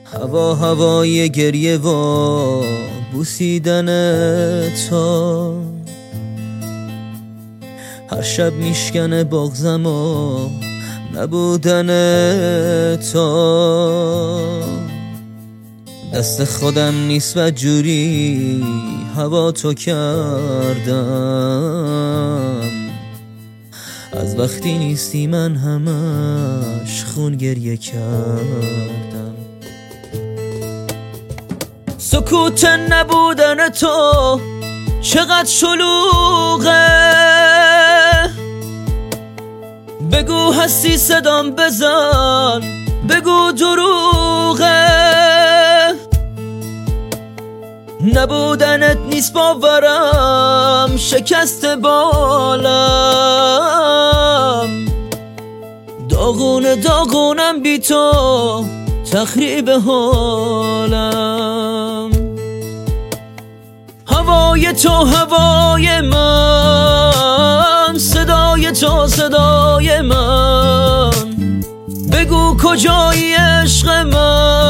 هوای گریه و بوسیدن تو هر شب میشکنه بغضم و نبودن تو دست خودم نیست و جوری هوا تو کردم از وقتی نیستی من همش خون گریه کردم. سکوت نبودن تو چقدر شلوغه، بگو هستی صدام بزن، بگو دروغه. نبودنت نیست باورم، شکست بالم، داغونم بی تو تخریب حالم. هوای تو هوای من، صدای تو صدای من، بگو کجایی عشق من،